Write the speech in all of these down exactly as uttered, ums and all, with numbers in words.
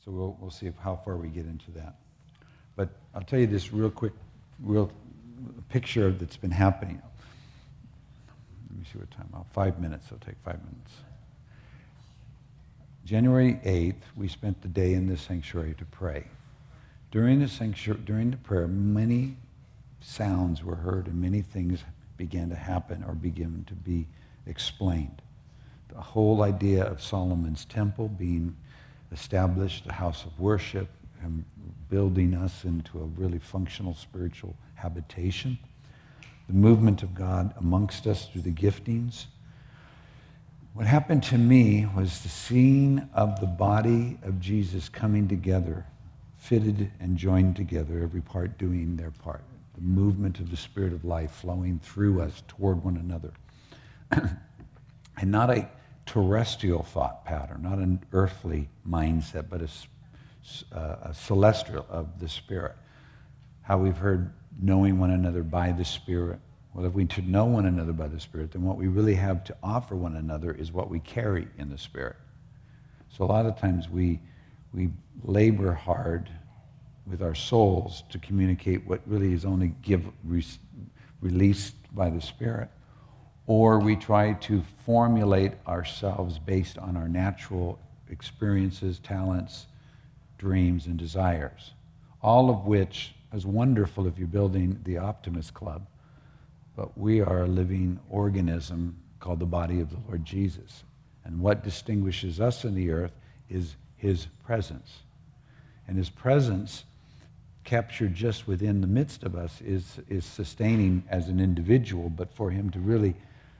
So we'll, we'll see if, how far we get into that. But I'll tell you this real quick, real picture that's been happening. Let me see what time. Oh, five minutes. It'll take five minutes. January eighth, we spent the day in the sanctuary to pray. During the sanctuary, during the prayer, many sounds were heard and many things began to happen or begin to be explained. The whole idea of Solomon's temple being established, the house of worship, and building us into a really functional spiritual habitation. The movement of God amongst us through the giftings. What happened to me was the seeing of the body of Jesus coming together, fitted and joined together, every part doing their part. The movement of the Spirit of life flowing through us toward one another. And not a terrestrial thought pattern, not an earthly mindset, but a, a celestial of the Spirit. How we've heard knowing one another by the Spirit. Well, if we to know one another by the Spirit, then what we really have to offer one another is what we carry in the Spirit. So a lot of times we we labor hard with our souls to communicate what really is only give re, released by the Spirit. Or we try to formulate ourselves based on our natural experiences, talents, dreams, and desires. All of which is wonderful if you're building the Optimist Club, but we are a living organism called the body of the Lord Jesus. And what distinguishes us in the earth is his presence. And his presence, captured just within the midst of us, is, is sustaining as an individual, but for him to really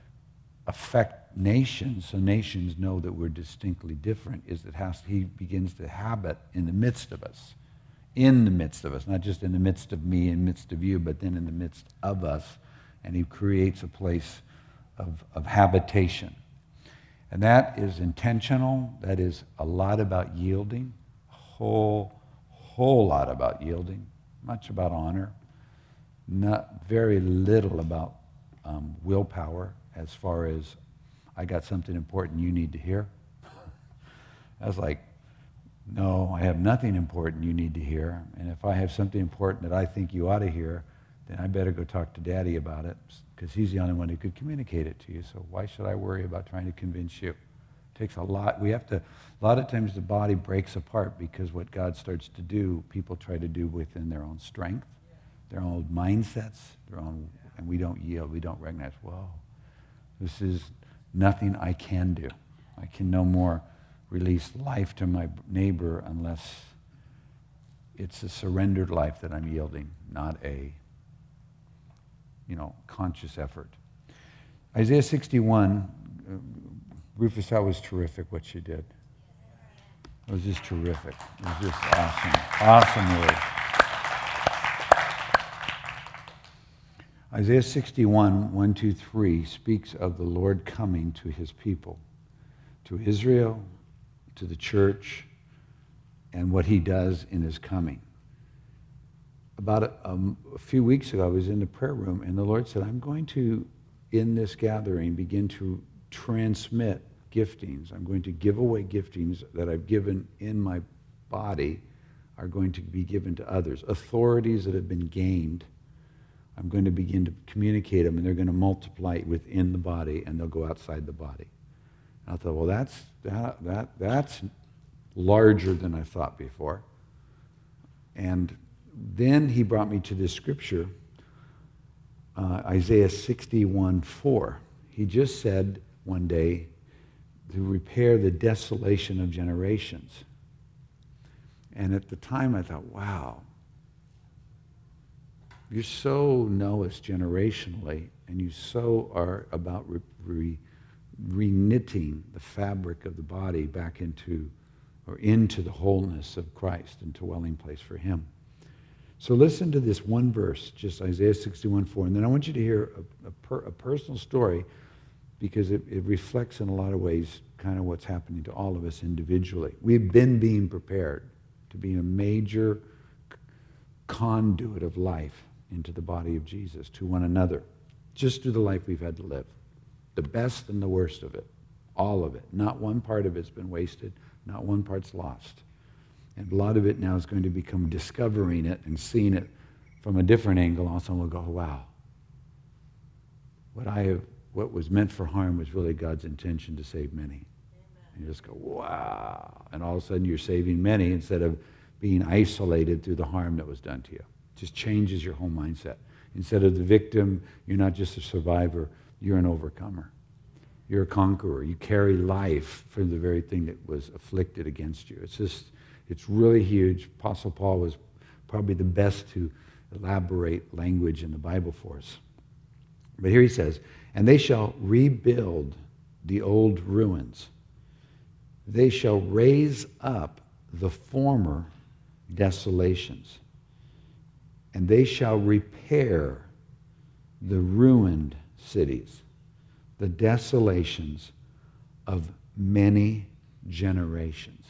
affect nations, so nations know that we're distinctly different, is that has, he begins to habit in the midst of us. In the midst of us, not just in the midst of me, in the midst of you, but then in the midst of us. And he creates a place of, of habitation. And that is intentional. That is a lot about yielding. A whole, whole lot about yielding. Much about honor. Not very little about um, willpower, as far as, I got something important you need to hear. I was like, no, I have nothing important you need to hear. And if I have something important that I think you ought to hear, then I better go talk to Daddy about it, because he's the only one who could communicate it to you. So why should I worry about trying to convince you? It takes a lot. We have to, a lot of times the body breaks apart because what God starts to do, people try to do within their own strength, their own mindsets, their own, and we don't yield. We don't recognize, whoa, this is nothing I can do. I can no more release life to my neighbor unless it's a surrendered life that I'm yielding, not a, you know, conscious effort. Isaiah sixty-one, uh, Rufus, that was terrific what she did. It was just terrific. It was just awesome. Awesome word. Isaiah sixty-one, one, two, three speaks of the Lord coming to his people, to Israel, to the church, and what he does in his coming. About a, um, a few weeks ago, I was in the prayer room, and the Lord said, I'm going to, in this gathering, begin to transmit giftings. I'm going to give away giftings that I've given in my body are going to be given to others. Authorities that have been gained, I'm going to begin to communicate them, and they're going to multiply within the body, and they'll go outside the body. And I thought, well, that's that that that's larger than I thought before. And then he brought me to this scripture, uh, Isaiah sixty-one, four. He just said one day, to repair the desolation of generations. And at the time I thought, wow, you so know us generationally, and you so are about re- re- re-knitting the fabric of the body back into, or into the wholeness of Christ, and dwelling place for him. So listen to this one verse, just Isaiah sixty-one, four, and then I want you to hear a, a, per, a personal story, because it, it reflects in a lot of ways kind of what's happening to all of us individually. We've been being prepared to be a major conduit of life into the body of Jesus, to one another, just through the life we've had to live. The best and the worst of it, all of it. Not one part of it's been wasted, not one part's lost. And a lot of it now is going to become discovering it and seeing it from a different angle. And someone will go, wow, what I have, what was meant for harm was really God's intention to save many. Amen. And you just go, wow. And all of a sudden you're saving many instead of being isolated through the harm that was done to you. It just changes your whole mindset. Instead of the victim, you're not just a survivor, you're an overcomer. You're a conqueror. You carry life for the very thing that was afflicted against you. It's just, it's really huge. Apostle Paul was probably the best to elaborate language in the Bible for us. But here he says, and they shall rebuild the old ruins. They shall raise up the former desolations. And they shall repair the ruined cities, the desolations of many generations.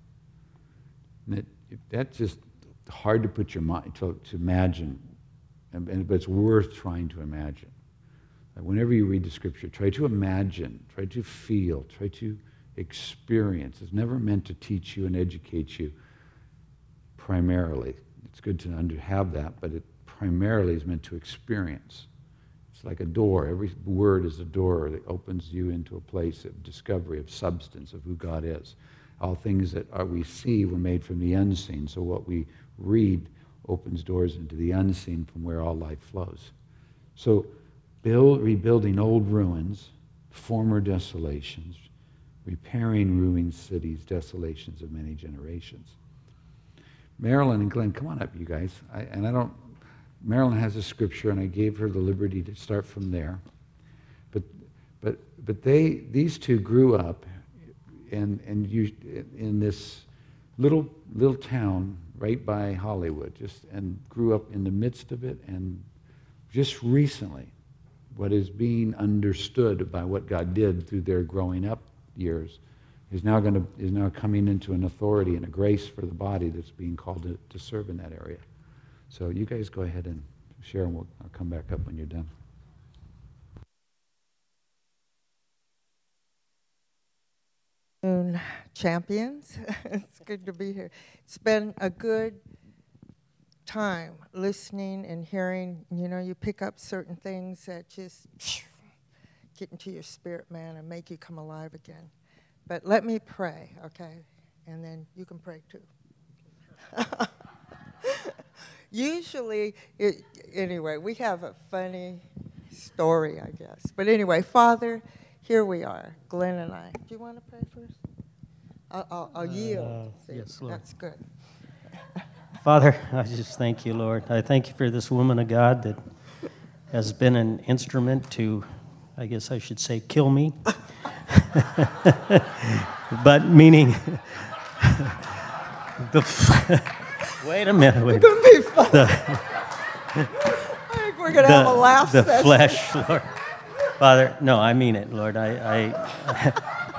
And it, it, that's just hard to put your mind, to, to imagine, and, and, but it's worth trying to imagine. Like whenever you read the scripture, try to imagine, try to feel, try to experience. It's never meant to teach you and educate you primarily. It's good to under, have that, but it primarily is meant to experience. It's like a door. Every word is a door that opens you into a place of discovery, of substance, of who God is. All things that are, we see were made from the unseen, so what we read opens doors into the unseen from where all life flows. So build, rebuilding old ruins, former desolations, repairing ruined cities, desolations of many generations. Marilyn and Glenn, come on up, you guys. I, and I don't, Marilyn has a scripture, and I gave her the liberty to start from there. But, but, but they, these two grew up in, in, you, in this little, little town right by Hollywood, just and grew up in the midst of it. And just recently, what is being understood by what God did through their growing up years is now going to is now coming into an authority and a grace for the body that's being called to, to serve in that area. So you guys go ahead and share, and we'll, I'll come back up when you're done. Champions, it's good to be here. It's been a good time listening and hearing. You know, you pick up certain things that just get into your spirit, man, and make you come alive again. But let me pray, okay? And then you can pray too. Usually, it, anyway, we have a funny story, I guess. But anyway, Father, here we are, Glenn and I. Do you want to pray first? I'll, I'll, I'll yield. Uh, yes, Lord. That's good. Father, I just thank you, Lord. I thank you for this woman of God that has been an instrument to, I guess I should say, kill me. But meaning, the wait a minute. Wait. It's going to be fun. The, I think we're going to have a laugh The session. flesh, Lord. Father, no, I mean it, Lord. I, I,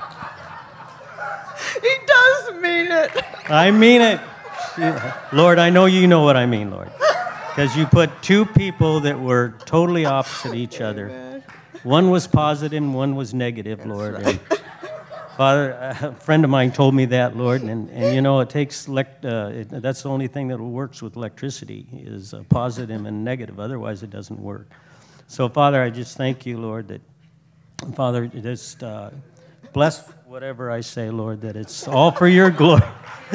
He does mean it. I mean it. Lord, I know you know what I mean, Lord. Because you put two people that were totally opposite each other. Amen. One was positive and one was negative, That's Lord. right. And Father, a friend of mine told me that, Lord, and, and you know, it takes, elect, uh, it, that's the only thing that works with electricity is uh, positive and negative. Otherwise, it doesn't work. So, Father, I just thank you, Lord, that, Father, just uh, bless whatever I say, Lord, that it's all for your glory.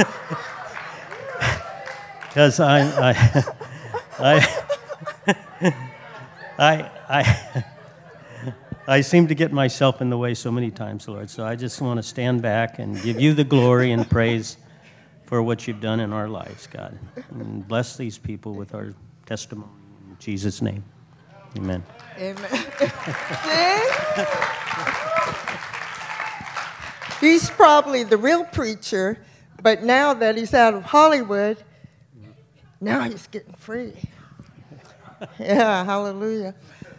Because I, I, I, I, I, I seem to get myself in the way so many times, Lord. So I just want to stand back and give you the glory and praise for what you've done in our lives, God. And bless these people with our testimony. In Jesus' name, amen. Amen. See? He's probably the real preacher, but now that he's out of Hollywood, now he's getting free. Yeah, hallelujah.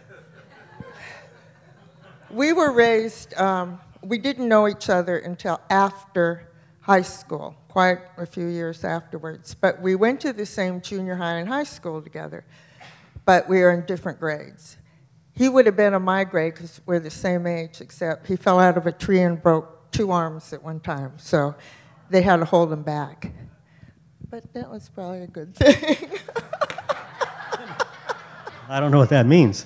We were raised, um, we didn't know each other until after high school, quite a few years afterwards. But we went to the same junior high and high school together, but we were in different grades. He would have been in my grade because we're the same age, except he fell out of a tree and broke two arms at one time, so they had to hold him back. but that was probably a good thing. I don't know what that means.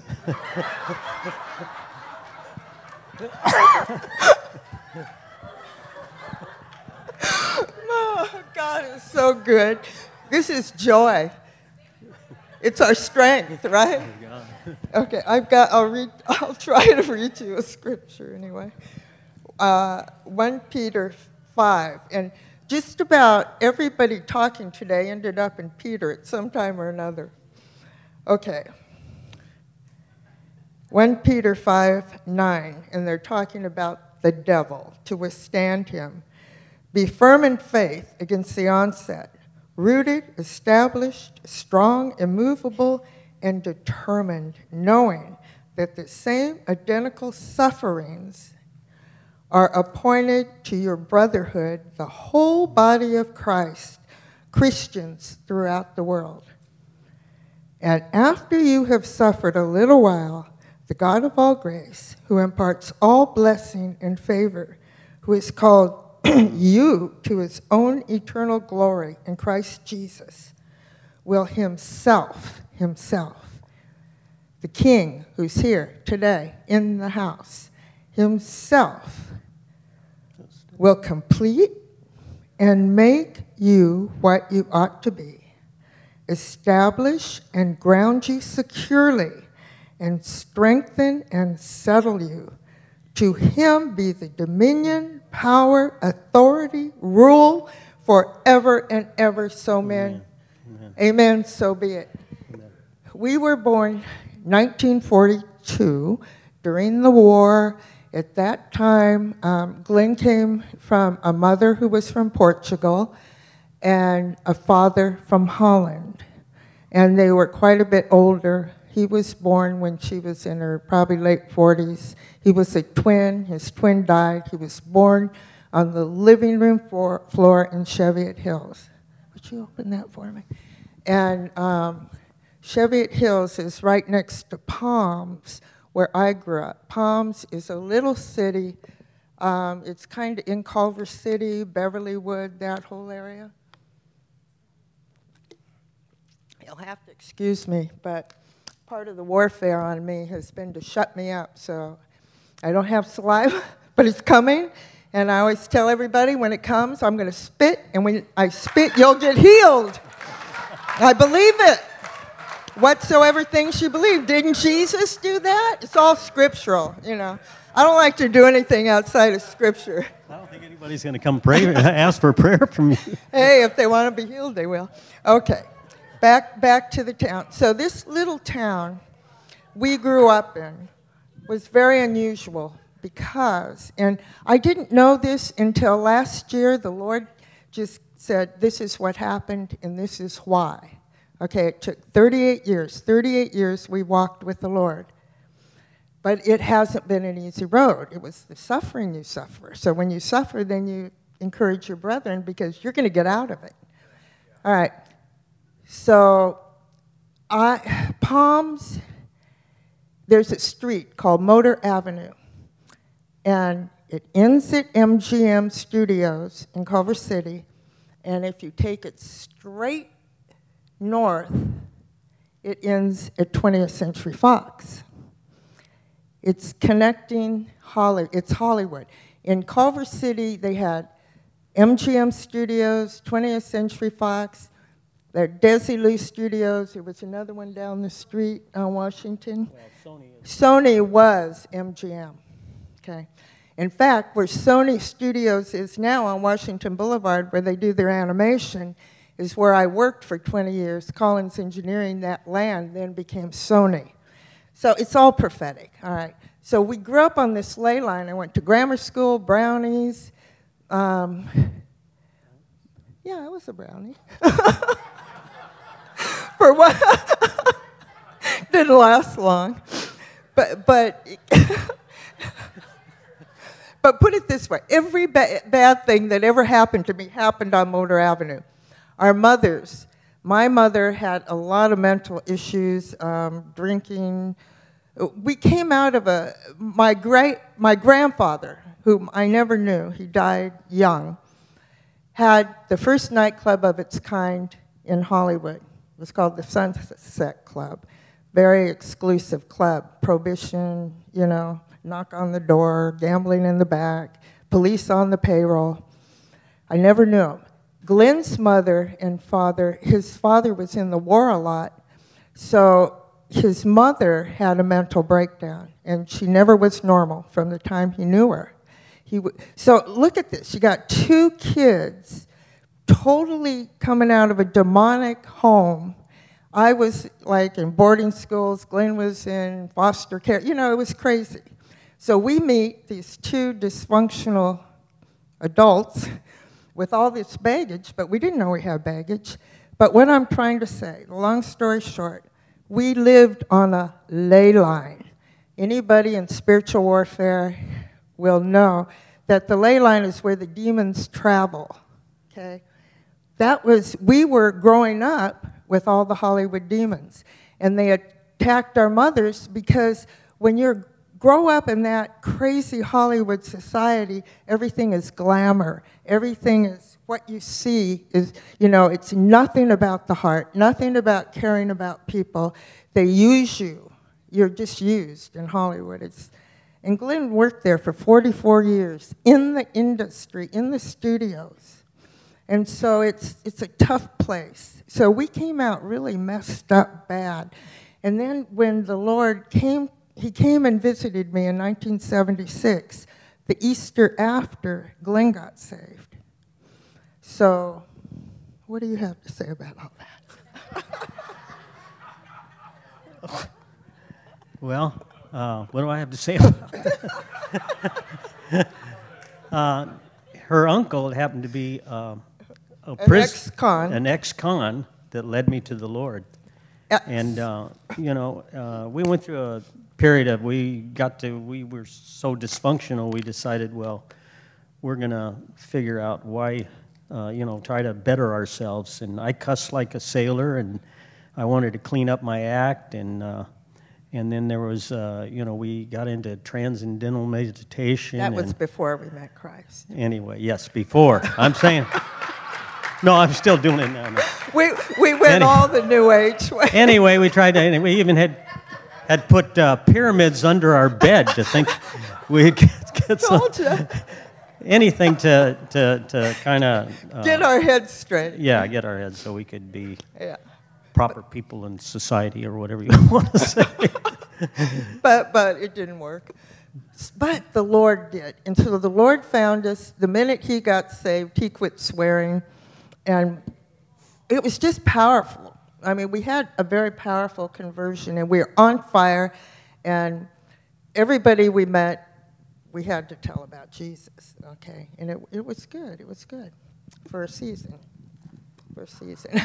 Oh, God is so good. This is joy. It's our strength, right? Okay, I've got, I'll read, I'll try to read you a scripture anyway. Uh, First Peter five, and just about everybody talking today ended up in Peter at some time or another. Okay. First Peter five nine, and they're talking about the devil, to withstand him. Be firm in faith against the onset, rooted, established, strong, immovable, and determined, knowing that the same identical sufferings are appointed to your brotherhood, the whole body of Christ, Christians throughout the world. And after you have suffered a little while, the God of all grace, who imparts all blessing and favor, who has called you to his own eternal glory in Christ Jesus, will himself, himself, the King who's here today in the house, himself will complete and make you what you ought to be, establish and ground you securely, and strengthen and settle you. To him be the dominion, power, authority, rule forever and ever. So men, amen. Amen. So be it. Amen. We were born nineteen forty-two during the war. At that time, um, Glenn came from a mother who was from Portugal and a father from Holland. And they were quite a bit older. He was born when she was in her probably late forties. He was a twin. His twin died. He was born on the living room floor, floor in Cheviot Hills. Would you open that for me? And um, Cheviot Hills is right next to Palms, where I grew up. Palms is a little city. Um, it's kind of in Culver City, Beverlywood, that whole area. You'll have to excuse me, but part of the warfare on me has been to shut me up, so I don't have saliva, but it's coming, and I always tell everybody when it comes, I'm going to spit, and when I spit, you'll get healed. I believe it. Whatsoever things you believe. Didn't Jesus do that? It's all scriptural, you know. I don't like to do anything outside of Scripture. I don't think anybody's going to come pray, ask for prayer from you. Hey, if they want to be healed, they will. Okay. Back, back to the town. So this little town we grew up in was very unusual because, and I didn't know this until last year, the Lord just said, this is what happened and this is why. Okay, it took thirty-eight years. thirty-eight years we walked with the Lord. But it hasn't been an easy road. It was the suffering you suffer. So when you suffer, then you encourage your brethren because you're going to get out of it. All right. So, I, Palms, there's a street called Motor Avenue, and it ends at M G M Studios in Culver City, and if you take it straight north, it ends at twentieth Century Fox. It's connecting Holly, it's Hollywood. In Culver City, they had M G M Studios, twentieth Century Fox, there Desilu Studios. There was another one down the street on Washington. Well, Sony, is Sony was M G M. Okay. In fact, where Sony Studios is now on Washington Boulevard, where they do their animation, is where I worked for twenty years. Collins Engineering, that land then became Sony. So it's all prophetic. All right. So we grew up on this ley line. I went to grammar school, brownies. Um, yeah, I was a brownie. For what? Didn't last long. But, but, but put it this way. Every ba- bad thing that ever happened to me happened on Motor Avenue. Our mothers, my mother had a lot of mental issues, um, drinking. We came out of a, my great, my grandfather, whom I never knew, he died young. had the first nightclub of its kind in Hollywood. It was called the Sunset Club. Very exclusive club. Prohibition, you know, knock on the door, gambling in the back, police on the payroll. I never knew him. Glenn's mother and father, his father was in the war a lot, so his mother had a mental breakdown, and she never was normal from the time he knew her. He w- so look at this. You got two kids totally coming out of a demonic home. I was like in boarding schools. Glenn was in foster care. You know, it was crazy. So we meet these two dysfunctional adults with all this baggage, but we didn't know we had baggage. But what I'm trying to say, long story short, we lived on a ley line. Anybody in spiritual warfare will know that the ley line is where the demons travel, okay? That was, we were growing up with all the Hollywood demons, and they attacked our mothers because when you grow up in that crazy Hollywood society, everything is glamour. Everything is what you see is, you know, it's nothing about the heart, nothing about caring about people. They use you. You're just used in Hollywood. It's, and Glenn worked there for forty-four years in the industry, in the studios. And so it's it's a tough place. So we came out really messed up bad. And then when the Lord came, he came and visited me in nineteen seventy-six, the Easter after Glenn got saved. So what do you have to say about all that? Well, uh, what do I have to say about it? uh, her uncle happened to be uh, a An pris- ex-con. an ex-con that led me to the Lord. Ex. And, uh, you know, uh, we went through a period of, we got to, we were so dysfunctional, we decided, well, we're going to figure out why, uh, you know, try to better ourselves. And I cussed like a sailor, and I wanted to clean up my act, and uh, and then there was, uh, you know, we got into transcendental meditation. That was and before we met Christ. anyway, yes, before. I'm saying, no, I'm still doing it now. We we went Any- all the New Age way. Anyway, we tried to, and we even had had put uh, pyramids under our bed to think we'd get, get some, Told you. anything to, to, to kind of, uh, Get our heads straight. yeah, get our heads so we could be Yeah. proper people in society, or whatever you want to say. But but it didn't work. But the Lord did. And so the Lord found us. The minute he got saved, he quit swearing. And it was just powerful. I mean, we had a very powerful conversion, and we were on fire. And everybody we met, we had to tell about Jesus, okay? And it, it was good. It was good for a season. For a season.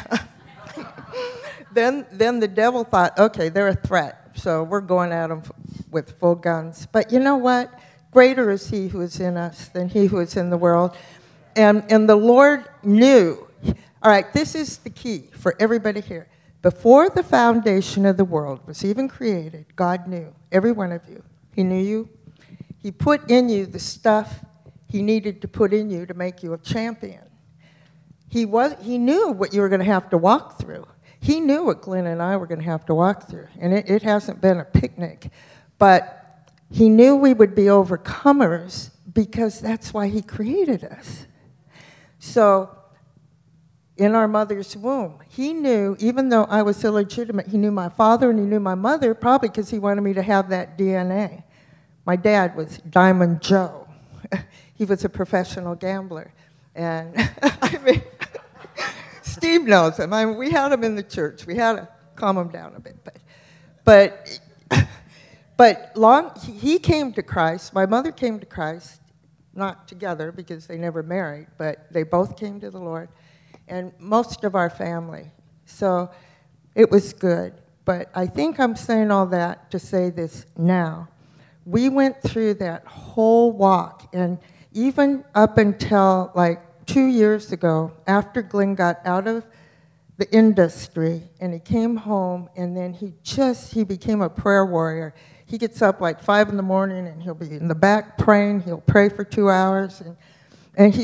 then, then the devil thought, okay, they're a threat, so we're going at them with full guns. But you know what? Greater is he who is in us than he who is in the world. And, and the Lord knew. All right, this is the key for everybody here. Before the foundation of the world was even created, God knew every one of you. He knew you. He put in you the stuff he needed to put in you to make you a champion. He was, he knew what you were going to have to walk through. He knew what Glenn and I were going to have to walk through, and it, it hasn't been a picnic. But he knew we would be overcomers because that's why he created us. So in our mother's womb, he knew, even though I was illegitimate, he knew my father and he knew my mother, probably because he wanted me to have that D N A. My dad was Diamond Joe. He was a professional gambler. And I mean, Steve knows him. I mean, we had him in the church. We had to calm him down a bit. But, but, but long, he came to Christ. My mother came to Christ, not together because they never married, but they both came to the Lord, and most of our family. So it was good. But I think I'm saying all that to say this now. We went through that whole walk, and even up until like two years ago, after Glenn got out of the industry and he came home, and then he just, he became a prayer warrior. He gets up like five in the morning and he'll be in the back praying. He'll pray for two hours, and, and he's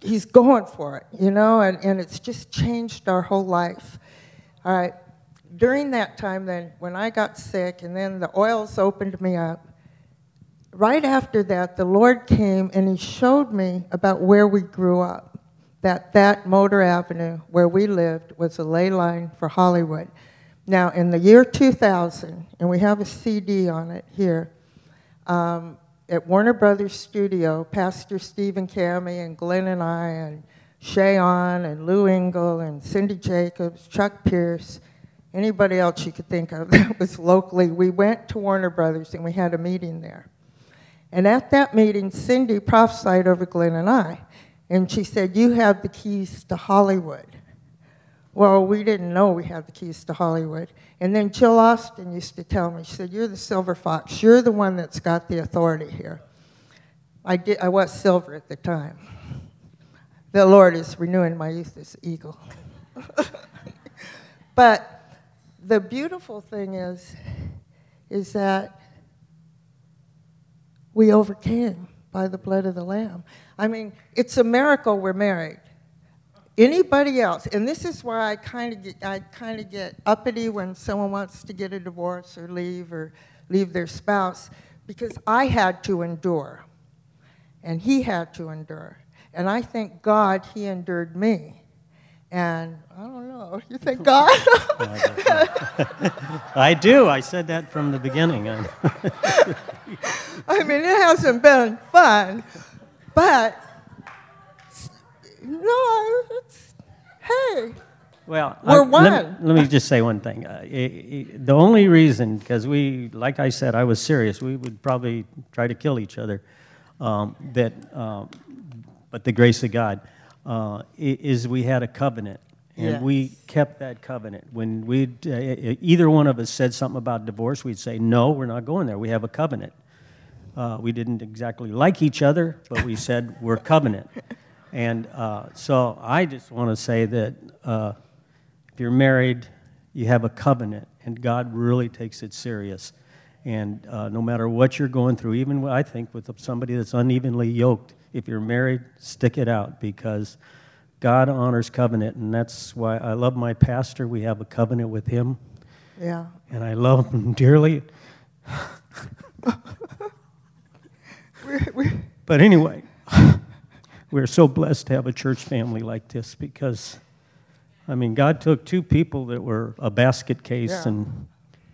he's going for it, you know, and, and it's just changed our whole life. All right. During that time then, when I got sick and then the oils opened me up, right after that, the Lord came and he showed me about where we grew up, that that Motor Avenue where we lived was a ley line for Hollywood. Now, in the year two thousand, and we have a C D on it here, um, at Warner Brothers Studio, Pastor Stephen Cammey and Glenn and I and Shayon and Lou Engle and Cindy Jacobs, Chuck Pierce, anybody else you could think of that was locally, we went to Warner Brothers and we had a meeting there. And at that meeting, Cindy prophesied over Glenn and I, and she said, you have the keys to Hollywood. Well, we didn't know we had the keys to Hollywood. And then Jill Austin used to tell me, she said, you're the silver fox. You're the one that's got the authority here. I, did, I was silver at the time. The Lord is renewing my youth as an eagle. But the beautiful thing is, is that we overcame by the blood of the Lamb. I mean, it's a miracle we're married. Anybody else, and this is why I kind of get I kind of get uppity when someone wants to get a divorce or leave or leave their spouse, because I had to endure, and he had to endure, and I thank God he endured me. And I don't know, you thank God? I do. I said that from the beginning. I mean, it hasn't been fun, but. No, it's, hey, well, we're I, one. Let me, let me just say one thing. Uh, it, it, the only reason, because we, like I said, I was serious. We would probably try to kill each other. Um, that, uh, but the grace of God uh, is we had a covenant, and yes. we kept that covenant. When we, uh, either one of us said something about divorce, we'd say, no, we're not going there. We have a covenant. Uh, we didn't exactly like each other, but we said we're covenant. And uh, so I just want to say that uh, if you're married, you have a covenant, and God really takes it serious. And uh, no matter what you're going through, even I think with somebody that's unevenly yoked, if you're married, stick it out, because God honors covenant, and that's why I love my pastor. We have a covenant with him. Yeah. And I love him dearly. we're, we're But anyway... We're so blessed to have a church family like this, because, I mean, God took two people that were a basket case Yeah. and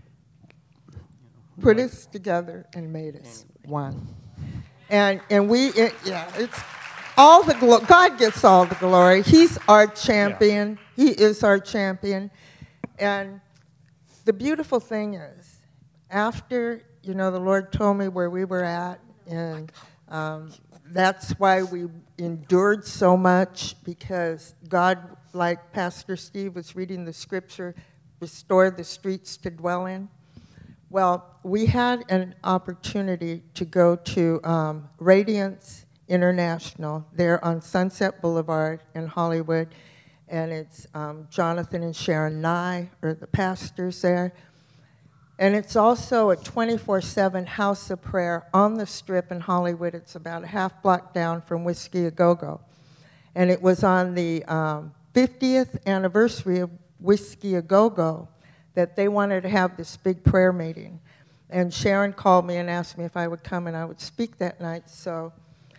put us together and made us one. And and we, it, yeah, it's all the glory. God gets all the glory. He's our champion. Yeah. He is our champion. And the beautiful thing is, after, you know, the Lord told me where we were at, and um, that's why we endured so much, because God, like Pastor Steve was reading the scripture, restored the streets to dwell in. Well, we had an opportunity to go to um, Radiance International there on Sunset Boulevard in Hollywood, and it's um, Jonathan and Sharon Nye are the pastors there. And it's also a twenty-four seven house of prayer on the Strip in Hollywood. It's about a half block down from Whiskey A Go Go. And it was on the um, fiftieth anniversary of Whiskey A Go Go that they wanted to have this big prayer meeting. And Sharon called me and asked me if I would come and I would speak that night. So,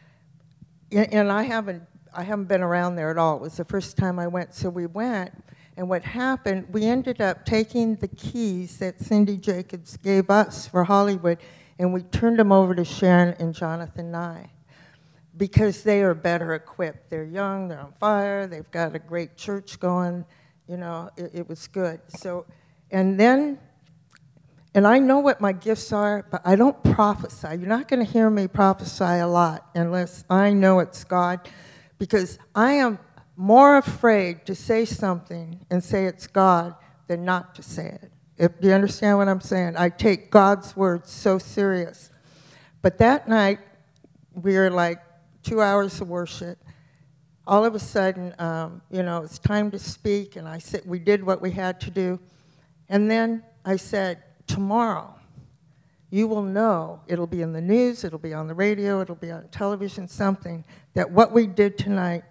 and I haven't, I haven't been around there at all. It was the first time I went, so we went. And what happened, we ended up taking the keys that Cindy Jacobs gave us for Hollywood, and we turned them over to Sharon and Jonathan Nye, because they are better equipped. They're young, they're on fire, they've got a great church going, you know, it, it was good. So, and then, and I know what my gifts are, but I don't prophesy. You're not going to hear me prophesy a lot unless I know it's God, because I am more afraid to say something and say it's God than not to say it. If, do you understand what I'm saying? I take God's word so serious. But that night, we were like two hours of worship. All of a sudden, um, you know, it's time to speak, and I said, we did what we had to do. And then I said, tomorrow, you will know, it'll be in the news, it'll be on the radio, it'll be on television, something, that what we did tonight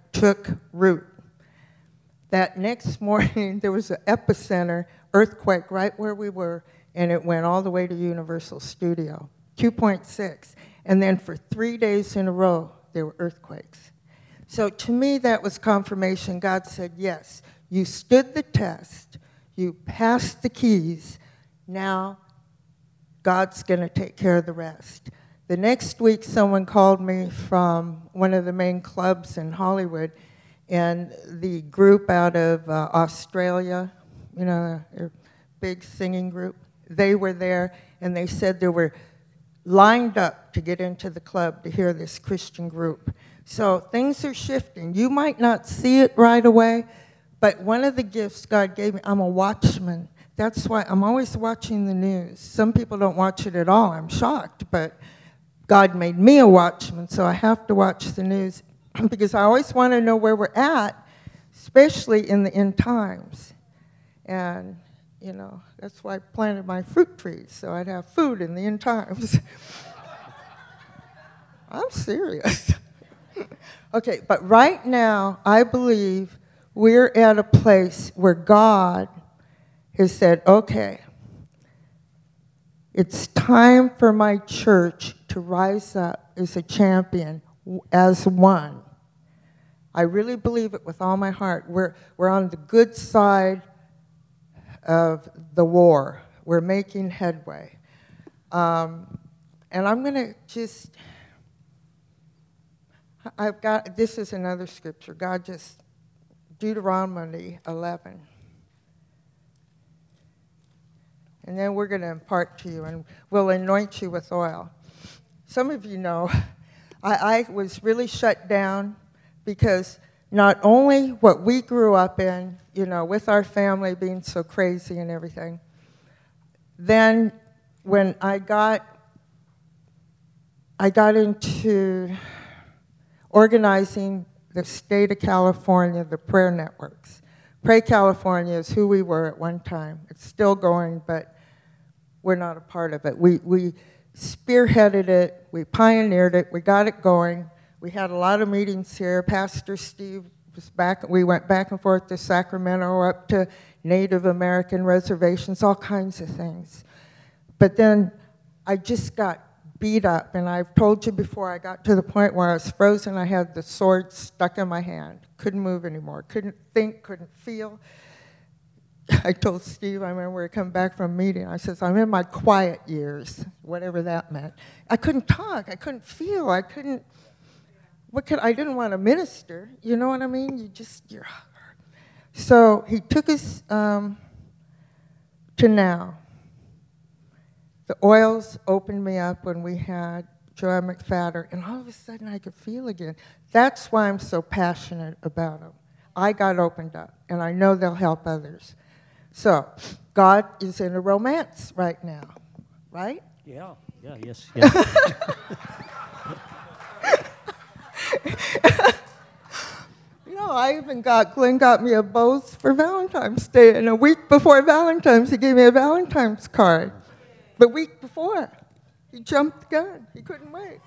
took root. That next morning, there was an epicenter earthquake right where we were, and it went all the way to Universal Studio, two point six. And then for three days in a row, there were earthquakes. So to me, that was confirmation. God said, yes, you stood the test, you passed the keys, now God's going to take care of the rest. The next week, someone called me from one of the main clubs in Hollywood, and the group out of uh, Australia, you know, a big singing group, they were there, and they said they were lined up to get into the club to hear this Christian group. So things are shifting. You might not see it right away, but one of the gifts God gave me, I'm a watchman. That's why I'm always watching the news. Some people don't watch it at all. I'm shocked, but God made me a watchman, so I have to watch the news because I always want to know where we're at, especially in the end times. And, you know, that's why I planted my fruit trees, so I'd have food in the end times. I'm serious. Okay, but right now, I believe we're at a place where God has said, okay, it's time for my church to rise up as a champion, as one. I really believe it with all my heart. We're, we're on the good side of the war. We're making headway. Um, and I'm going to just, I've got, this is another scripture. God just, Deuteronomy eleven. And then we're going to impart to you, and we'll anoint you with oil. Some of you know, I, I was really shut down because not only what we grew up in, you know, with our family being so crazy and everything, then when I got, I got into organizing the state of California, the prayer networks. Pray California is who we were at one time. It's still going, but we're not a part of it. We, we spearheaded it, we pioneered it, we got it going. We had a lot of meetings here. Pastor Steve was back, we went back and forth to Sacramento, up to Native American reservations, all kinds of things. But then I just got beat up, and I've told you before, I got to the point where I was frozen. I had the sword stuck in my hand, couldn't move anymore, couldn't think, couldn't feel. I told Steve, I remember we were coming back from a meeting, I says, I'm in my quiet years, whatever that meant. I couldn't talk, I couldn't feel, I couldn't, what could, I didn't want to minister, you know what I mean? You just, you're, so he took us um, to now. The oils opened me up when we had Joanne McFadder, and all of a sudden I could feel again. That's why I'm so passionate about them. I got opened up, and I know they'll help others. So, God is in a romance right now, right? Yeah, yeah, yes, yes. You know, I even got, Glenn got me a bows for Valentine's Day, and a week before Valentine's, he gave me a Valentine's card. The week before, he jumped the gun. He couldn't wait.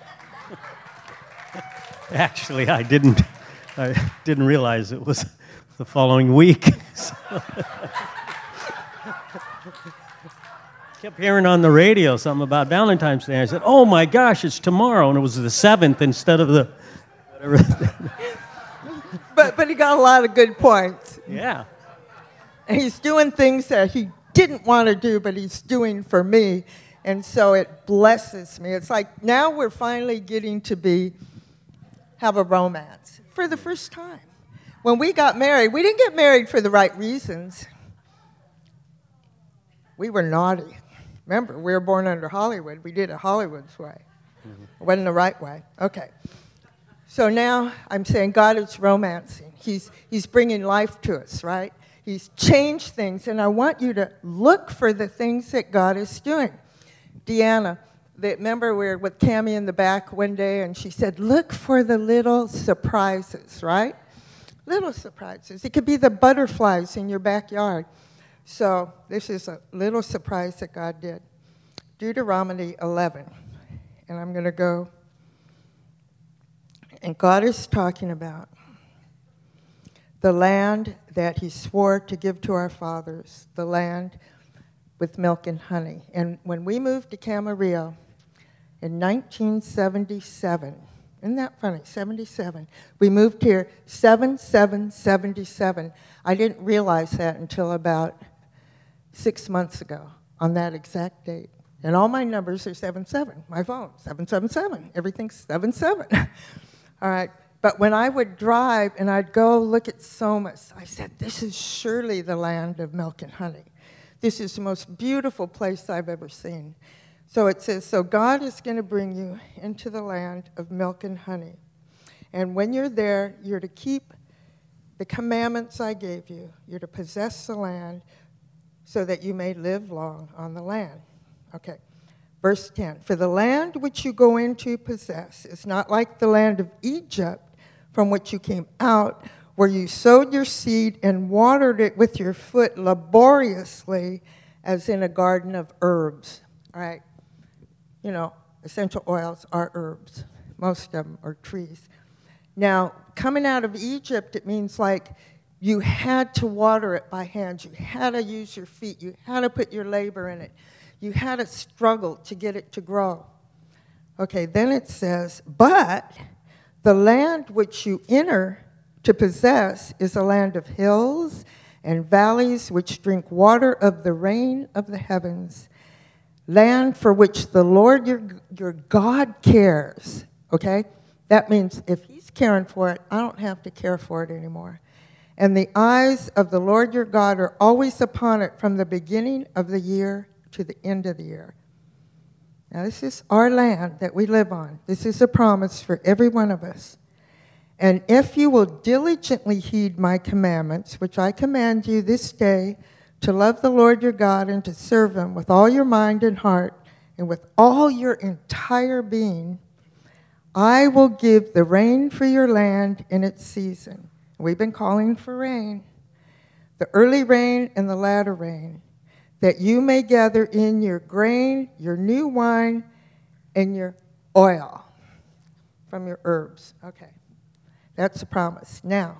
Actually, I didn't, I didn't realize it was the following week. So. Kept hearing on the radio something about Valentine's Day. I said, oh my gosh, it's tomorrow. And it was the seventh instead of the whatever. but, but he got a lot of good points. Yeah. And he's doing things that he didn't want to do, but he's doing for me. And so it blesses me. It's like now we're finally getting to be, have a romance for the first time. When we got married, we didn't get married for the right reasons. We were naughty. Remember, we were born under Hollywood. We did it Hollywood's way. Mm-hmm. It wasn't the right way. Okay. So now I'm saying God is romancing. He's, he's bringing life to us, right? He's changed things, and I want you to look for the things that God is doing. Deanna, the, remember we were with Cammie in the back one day, and she said, look for the little surprises, right? Little surprises. It could be the butterflies in your backyard. So this is a little surprise that God did. Deuteronomy eleven, and I'm going to go, and God is talking about the land that he swore to give to our fathers, the land with milk and honey. And when we moved to Camarillo in nineteen seventy-seven, isn't that funny, seventy-seven, we moved here seven seven seventy-seven. I didn't realize that until about six months ago on that exact date. And all my numbers are seven seven, my phone, seven seven seven, everything's seven seven. All right. But when I would drive and I'd go look at Somas, I said, this is surely the land of milk and honey. This is the most beautiful place I've ever seen. So it says, so God is going to bring you into the land of milk and honey. And when you're there, you're to keep the commandments I gave you. You're to possess the land so that you may live long on the land. Okay. Verse ten, for the land which you go in to possess is not like the land of Egypt, from which you came out, where you sowed your seed and watered it with your foot laboriously, as in a garden of herbs. All right. You know, essential oils are herbs. Most of them are trees. Now, coming out of Egypt, it means like you had to water it by hand. You had to use your feet. You had to put your labor in it. You had to struggle to get it to grow. Okay, then it says, but the land which you enter to possess is a land of hills and valleys which drink water of the rain of the heavens, land for which the Lord your, your God cares. Okay? That means if he's caring for it, I don't have to care for it anymore. And the eyes of the Lord your God are always upon it from the beginning of the year to the end of the year. Now, this is our land that we live on. This is a promise for every one of us. And if you will diligently heed my commandments, which I command you this day, to love the Lord your God and to serve him with all your mind and heart and with all your entire being, I will give the rain for your land in its season. We've been calling for rain, the early rain and the latter rain, that you may gather in your grain, your new wine, and your oil from your herbs. Okay, that's a promise. Now,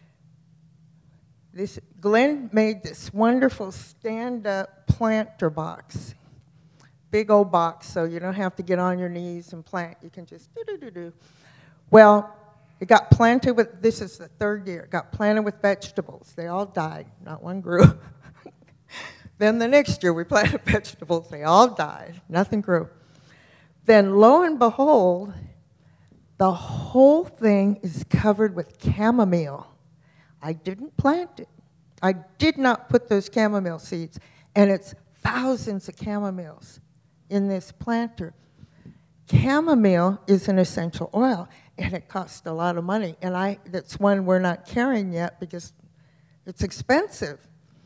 this Glenn made this wonderful stand-up planter box, big old box, so you don't have to get on your knees and plant. You can just do-do-do-do. Well, it got planted with, this is the third year, it got planted with vegetables. They all died, not one grew. Then the next year we planted vegetables. They all died. Nothing grew. Then lo and behold, the whole thing is covered with chamomile. I didn't plant it. I did not put those chamomile seeds. And it's thousands of chamomiles in this planter. Chamomile is an essential oil, and it costs a lot of money. And I that's one we're not carrying yet because it's expensive.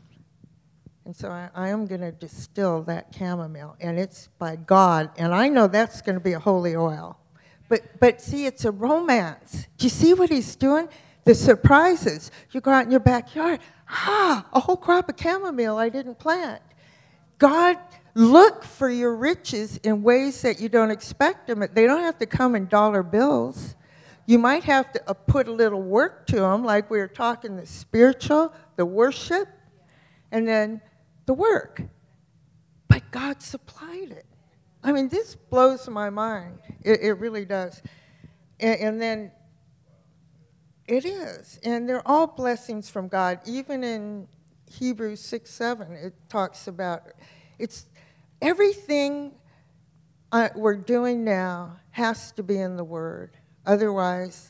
And so I, I am going to distill that chamomile, and it's by God. And I know that's going to be a holy oil. But, but see, it's a romance. Do you see what he's doing? The surprises. You go out in your backyard, ah, a whole crop of chamomile I didn't plant. God, look for your riches in ways that you don't expect them. They don't have to come in dollar bills. You might have to uh, put a little work to them, like we were talking, the spiritual, the worship, and then the work. But God supplied it. I mean, this blows my mind. It, it really does. And, and then it is. And they're all blessings from God. Even in Hebrews six seven, it talks about, it's everything uh, we're doing now has to be in the Word. Otherwise,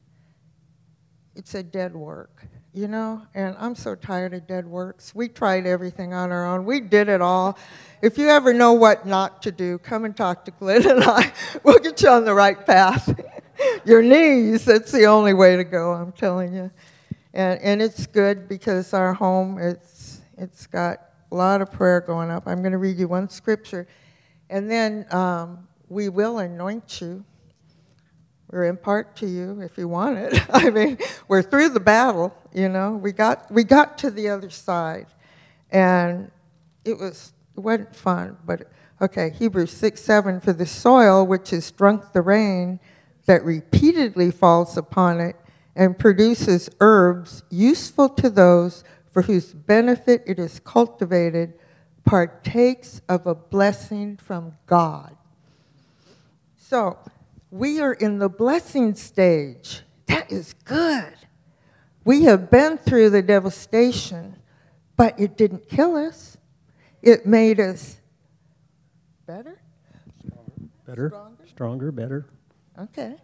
it's a dead work. You know, and I'm so tired of dead works. We tried everything on our own. We did it all. If you ever know what not to do, come and talk to Glenn and I. We'll get you on the right path. Your knees, that's the only way to go, I'm telling you. And and it's good because our home, it's it's got a lot of prayer going up. I'm going to read you one scripture. And then um, we will anoint you. We're impart to you if you want it. I mean, we're through the battle, you know. We got we got to the other side, and it was it wasn't fun. But okay, Hebrews six seven, for the soil which has drunk the rain that repeatedly falls upon it and produces herbs useful to those for whose benefit it is cultivated, partakes of a blessing from God. So, we are in the blessing stage. That is good. We have been through the devastation, but it didn't kill us. It made us better? Better, Stronger? stronger, better. Okay.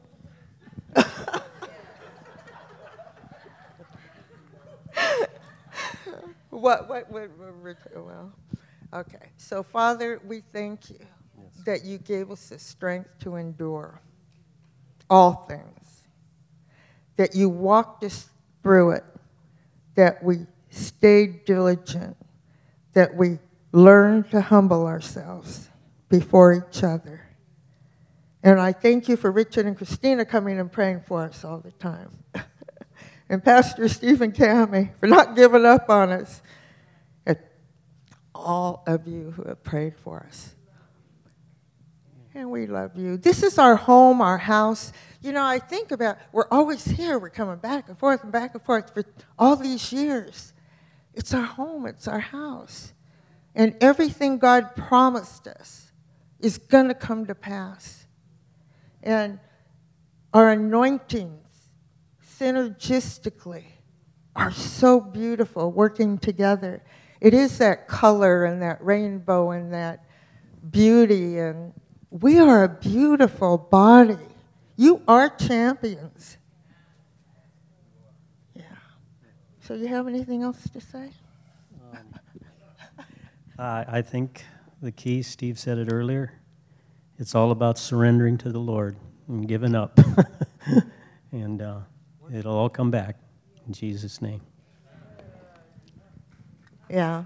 what, what, what, what, well, okay. So, Father, we thank you yes. that you gave us the strength to endure all things, that you walked us through it, that we stayed diligent, that we learned to humble ourselves before each other. And I thank you for Richard and Christina coming and praying for us all the time. And Pastor Stephen Cami for not giving up on us. And all of you who have prayed for us. And we love you. This is our home, our house. You know, I think about, we're always here. We're coming back and forth and back and forth for all these years. It's our home. It's our house. And everything God promised us is going to come to pass. And our anointings, synergistically, are so beautiful working together. It is that color and that rainbow and that beauty. And we are a beautiful body. You are champions. Yeah. So you have anything else to say? Um, I, I think the key, Steve said it earlier, it's all about surrendering to the Lord and giving up. and uh, it'll all come back in Jesus' name. Yeah.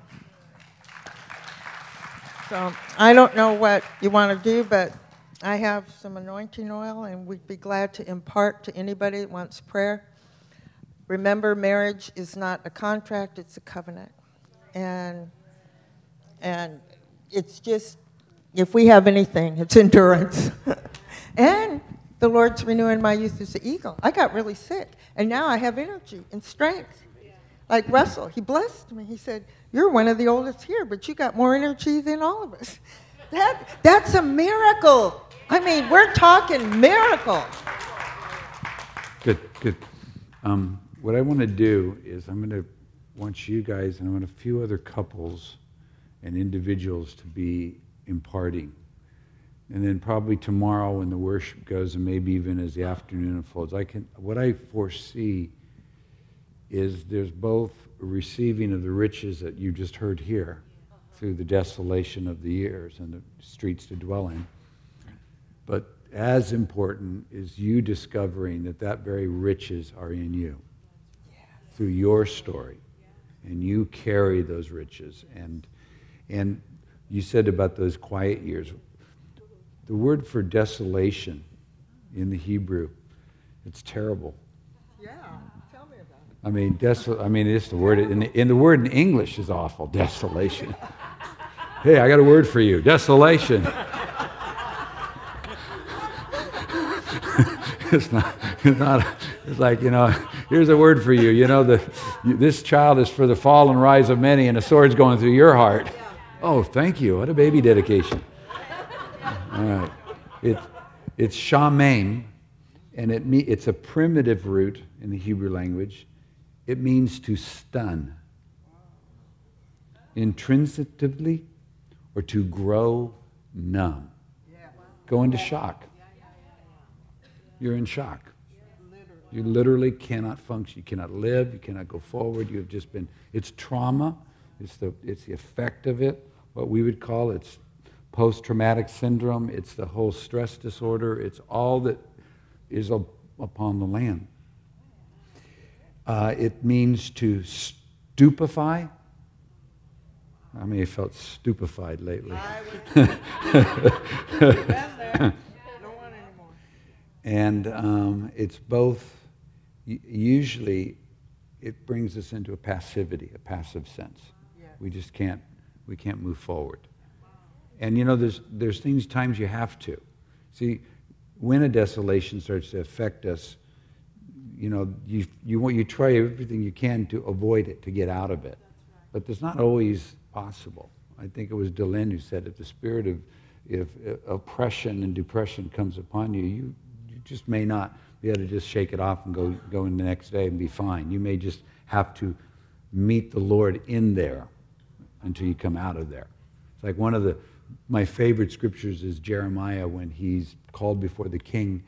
So I don't know what you want to do, but I have some anointing oil, and we'd be glad to impart to anybody that wants prayer. Remember, marriage is not a contract, it's a covenant. And, and it's just, if we have anything, it's endurance. And the Lord's renewing my youth as an eagle. I got really sick, and now I have energy and strength. Like Russell, he blessed me. He said, you're one of the oldest here, but you got more energy than all of us. That, that's a miracle. I mean, we're talking miracle. Good, good. Um, what I want to do is I'm going to want you guys and I want a few other couples and individuals to be imparting. And then probably tomorrow when the worship goes, and maybe even as the afternoon unfolds, I can. What I foresee is there's both a receiving of the riches that you just heard here through the desolation of the years and the streets to dwell in. But as important is you discovering that that very riches are in you through your story, and you carry those riches. And and you said about those quiet years. The word for desolation in the Hebrew, it's terrible. Yeah, tell me about it. I mean, deso- I mean, it's the word in the, in the word in English is awful. Desolation. Hey, I got a word for you. Desolation. it's not. It's not. It's like, you know. Here's a word for you. You know, the you, this child is for the fall and rise of many, and a sword's going through your heart. Oh, thank you. What a baby dedication. All right. It, it's shamaim, and it me, it's a primitive root in the Hebrew language. It means to stun, intrinsically, or to grow numb. Go into shock. You're in shock. You literally cannot function. You cannot live. You cannot go forward. You have just been, it's trauma. It's the, it's the effect of it, what we would call it's post-traumatic syndrome. It's the whole stress disorder. It's all that is up upon the land. Uh, it means to stupefy. How many have felt stupefied lately? And um, it's both, usually it brings us into a passivity, a passive sense. Yeah. We just can't, we can't move forward. And you know, there's, there's things, times you have to. See, when a desolation starts to affect us, you know, you, you, want, you try everything you can to avoid it, to get out of it. But it's not always possible. I think it was Delenn who said, if the spirit of if, uh, oppression and depression comes upon you, you, you just may not be able to just shake it off and go, go in the next day and be fine. You may just have to meet the Lord in there until you come out of there. It's like one of the, my favorite scriptures is Jeremiah when he's called before the king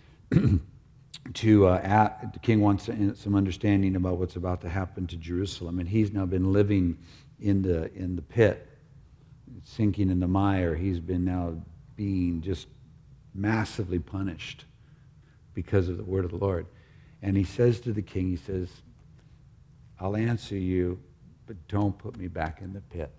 to, uh, at, the king wants some understanding about what's about to happen to Jerusalem. And he's now been living in the, in the pit, sinking in the mire. He's been now being just massively punished because of the word of the Lord. And he says to the king, he says, I'll answer you, but don't put me back in the pit.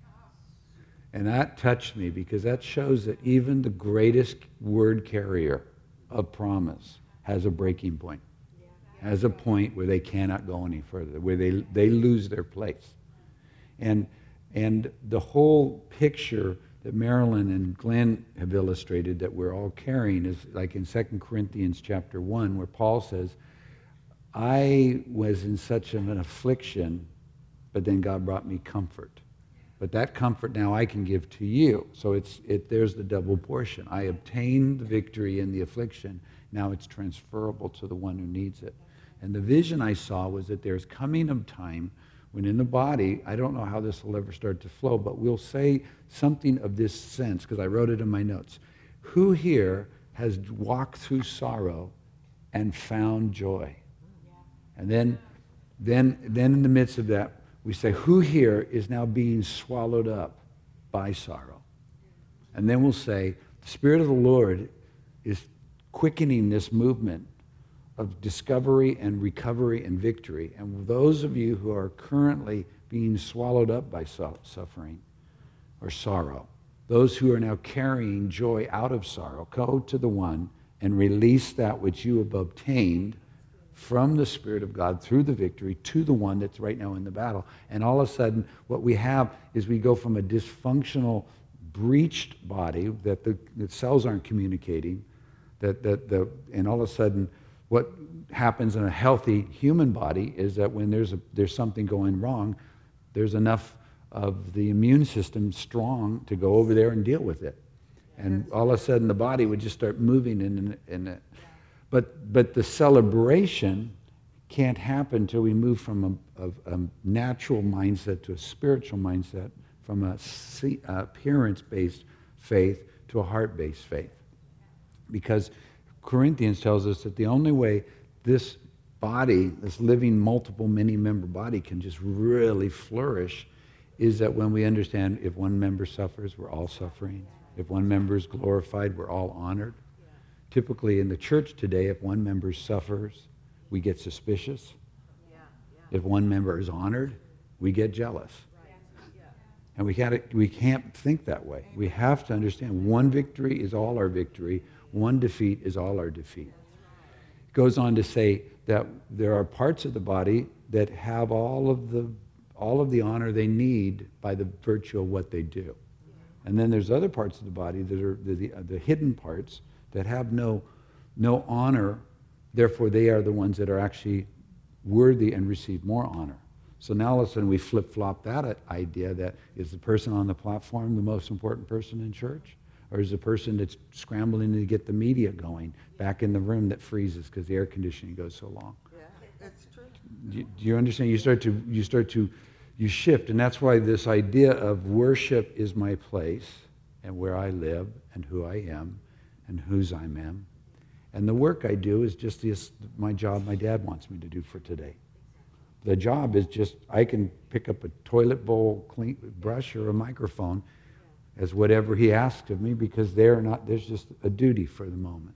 And that touched me because that shows that even the greatest word carrier of promise has a breaking point, has a point where they cannot go any further, where they, they lose their place. And, and the whole picture that Marilyn and Glenn have illustrated that we're all carrying is like in Second Corinthians chapter one, where Paul says, I was in such an affliction, but then God brought me comfort. But that comfort now I can give to you. So it's it. There's the double portion. I obtained the victory in the affliction. Now it's transferable to the one who needs it. And the vision I saw was that there's coming a time when in the body, I don't know how this will ever start to flow, but we'll say something of this sense, because I wrote it in my notes. Who here has walked through sorrow and found joy? And then, then, then in the midst of that, we say, who here is now being swallowed up by sorrow? And then we'll say, the Spirit of the Lord is quickening this movement of discovery and recovery and victory. And those of you who are currently being swallowed up by suffering or sorrow, those who are now carrying joy out of sorrow, go to the one and release that which you have obtained from the Spirit of God through the victory to the one that's right now in the battle. And all of a sudden, what we have is we go from a dysfunctional, breached body that the, the cells aren't communicating, that, that the, and all of a sudden, what happens in a healthy human body is that when there's, a, there's something going wrong, there's enough of the immune system strong to go over there and deal with it. And all of a sudden, the body would just start moving in, in it. But, but the celebration can't happen until we move from a, a, a natural mindset to a spiritual mindset, from a see, uh, appearance-based faith to a heart-based faith. Because Corinthians tells us that the only way this body, this living multiple many-member body can just really flourish is that when we understand if one member suffers, we're all suffering. If one member is glorified, we're all honored. Typically in the church today, if one member suffers, we get suspicious. Yeah, yeah. If one member is honored, we get jealous. Right. Yeah. And we can't, we can't think that way. We have to understand one victory is all our victory. One defeat is all our defeat. It goes on to say that there are parts of the body that have all of the, all of the honor they need by the virtue of what they do. And then there's other parts of the body that are the, the, the hidden parts that have no, no honor, therefore they are the ones that are actually worthy and receive more honor. So now all of a sudden we flip-flop that idea that is the person on the platform the most important person in church? Or is the person that's scrambling to get the media going back in the room that freezes because the air conditioning goes so long? Yeah, that's true. Do you, do you understand? You start to, you start to, you shift, and that's why this idea of worship is my place and where I live and who I am and whose I am. And the work I do is just this, my job my dad wants me to do for today. The job is just, I can pick up a toilet bowl, clean brush, or a microphone as whatever he asks of me because they're not, there's just a duty for the moment.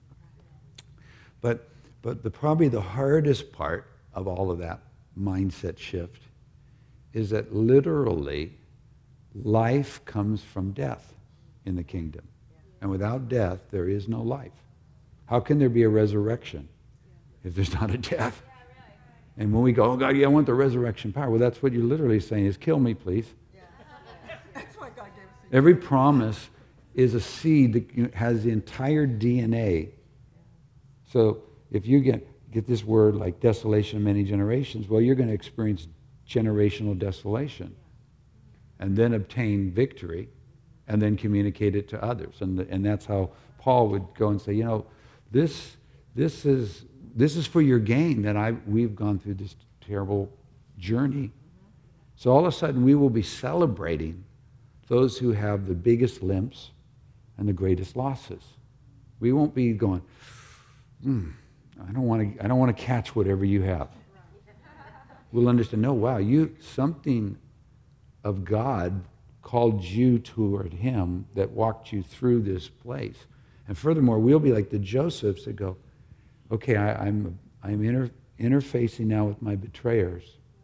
But, but the, probably the hardest part of all of that mindset shift is that literally life comes from death in the kingdom. And without death, there is no life. How can there be a resurrection if there's not a death? And when we go, oh God, yeah, I want the resurrection power. Well, that's what you're literally saying is, kill me, please. Yeah. That's why God gave us the Every promise is a seed that has the entire D N A. So if you get, get this word like desolation of many generations. Well, you're going to experience generational desolation and then obtain victory and then communicate it to others. And, the, and that's how Paul would go and say, you know, this, this, is, this is for your gain that I, we've gone through this terrible journey. So all of a sudden we will be celebrating those who have the biggest limps and the greatest losses. We won't be going, hmm, I don't want to I don't want to catch whatever you have. We'll understand, no, wow, you something of God called you toward him that walked you through this place. And furthermore, we'll be like the Josephs that go, okay, I, I'm I'm inter, interfacing now with my betrayers.